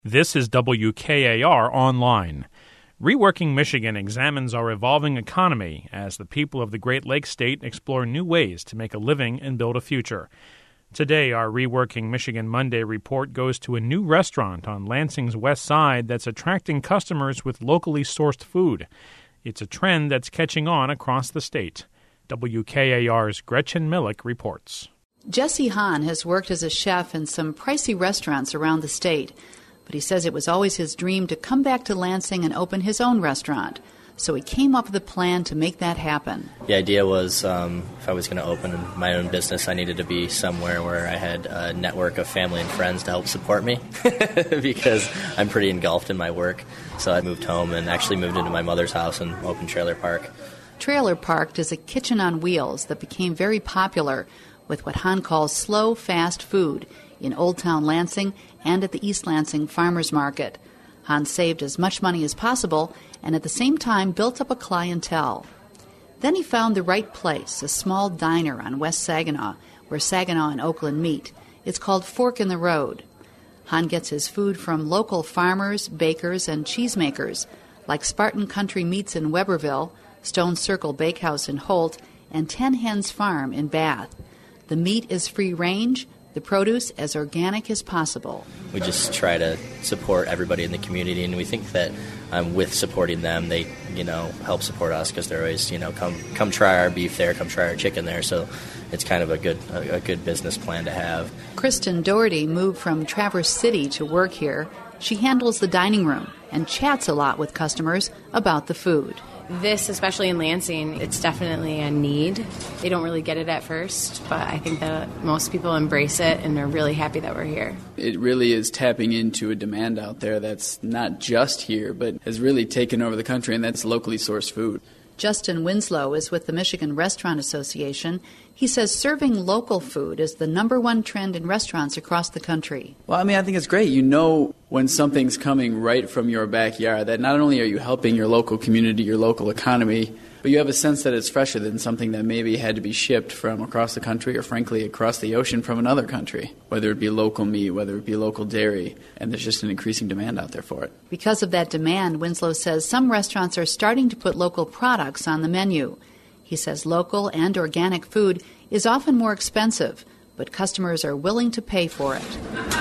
This is WKAR Online. Reworking Michigan examines our evolving economy as the people of the Great Lakes State explore new ways to make a living and build a future. Today, our Reworking Michigan Monday report goes to a new restaurant on Lansing's west side that's attracting customers with locally sourced food. It's a trend that's catching on across the state. WKAR's Gretchen Millick reports. Jesse Hahn has worked as a chef in some pricey restaurants around the state. But he says it was always his dream to come back to Lansing and open his own restaurant. So he came up with a plan to make that happen. The idea was if I was going to open my own business, I needed to be somewhere where I had a network of family and friends to help support me because I'm pretty engulfed in my work. So I moved home and actually moved into my mother's house and opened Trailer Park. Trailer Park is a kitchen on wheels that became very popular with what Hahn calls slow, fast food in Old Town Lansing and at the East Lansing Farmers Market. Hahn saved as much money as possible and at the same time built up a clientele. Then he found the right place, a small diner on West Saginaw, where Saginaw and Oakland meet. It's called Fork in the Road. Hahn gets his food from local farmers, bakers, and cheesemakers, like Spartan Country Meats in Weberville, Stone Circle Bakehouse in Holt, and Ten Hens Farm in Bath. The meat is free-range, the produce as organic as possible. We just try to support everybody in the community, and we think that with supporting them, they, help support us because they're always, come try our beef there, come try our chicken there. So it's kind of a good business plan to have. Kristen Doherty moved from Traverse City to work here. She handles the dining room and chats a lot with customers about the food. This, especially in Lansing, it's definitely a need. They don't really get it at first, but I think that most people embrace it and are really happy that we're here. It really is tapping into a demand out there that's not just here, but has really taken over the country, and that's locally sourced food. Justin Winslow is with the Michigan Restaurant Association. He says serving local food is the number one trend in restaurants across the country. Well, I think it's great. You know when something's coming right from your backyard, that not only are you helping your local community, your local economy, but you have a sense that it's fresher than something that maybe had to be shipped from across the country or, frankly, across the ocean from another country, whether it be local meat, whether it be local dairy, and there's just an increasing demand out there for it. Because of that demand, Winslow says some restaurants are starting to put local products on the menu. He says local and organic food is often more expensive, but customers are willing to pay for it.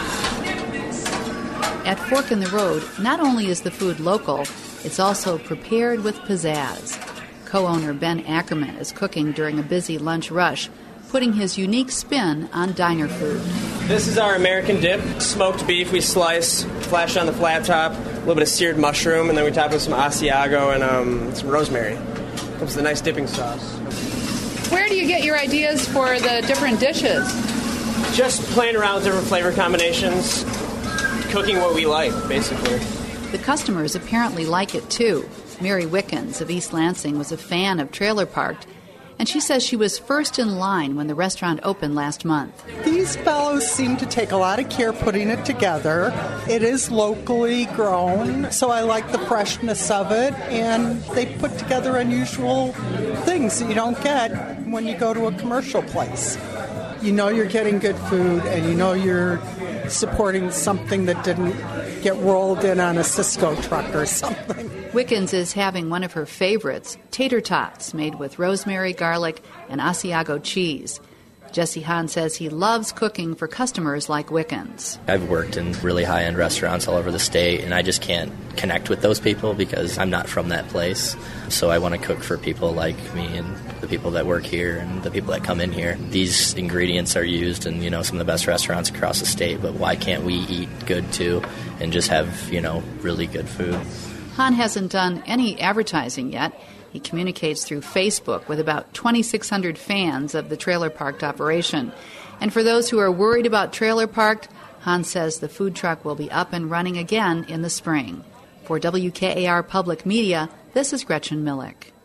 At Fork in the Road, not only is the food local, it's also prepared with pizzazz. Co-owner Ben Ackerman is cooking during a busy lunch rush, putting his unique spin on diner food. This is our American dip, smoked beef we slice, flash on the flat top, a little bit of seared mushroom, and then we top it with some Asiago and some rosemary. Comes with a nice dipping sauce. Where do you get your ideas for the different dishes? Just playing around with different flavor combinations, cooking what we like, basically. The customers apparently like it too. Mary Wickens of East Lansing was a fan of Trailer Park, and she says she was first in line when the restaurant opened last month. These fellows seem to take a lot of care putting it together. It is locally grown, so I like the freshness of it, and they put together unusual things that you don't get when you go to a commercial place. You know you're getting good food, and you know you're supporting something that didn't get rolled in on a Cisco truck or something. Wickens is having one of her favorites, tater tots made with rosemary, garlic, and Asiago cheese. Jesse Hahn says he loves cooking for customers like Wickens. I've worked in really high-end restaurants all over the state, and I just can't connect with those people because I'm not from that place. So I want to cook for people like me and the people that work here and the people that come in here. These ingredients are used in, some of the best restaurants across the state, but why can't we eat good too and just have, really good food? Hahn hasn't done any advertising yet. He communicates through Facebook with about 2,600 fans of the Trailer Park operation. And for those who are worried about Trailer Park, Hahn says the food truck will be up and running again in the spring. For WKAR Public Media, this is Gretchen Millick.